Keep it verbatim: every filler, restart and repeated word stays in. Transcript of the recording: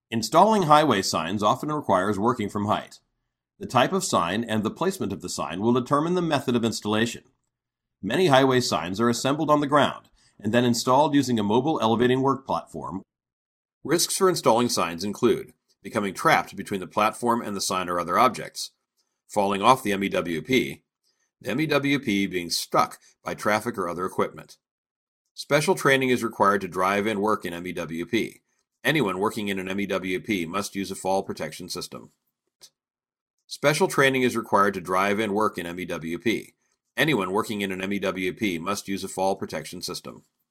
Installing highway signs often requires working from height. The type of sign and the placement of the sign will determine the method of installation. Many highway signs are assembled on the ground and then installed using a mobile elevating work platform. Risks for installing signs include becoming trapped between the platform and the sign or other objects, falling off the M E W P, the M E W P being stuck by traffic or other equipment. Special training is required to drive and work in M E W P. Anyone working in an M E W P must use a fall protection system. Special training is required to drive and work in M E W P. Anyone working in an M E W P must use a fall protection system.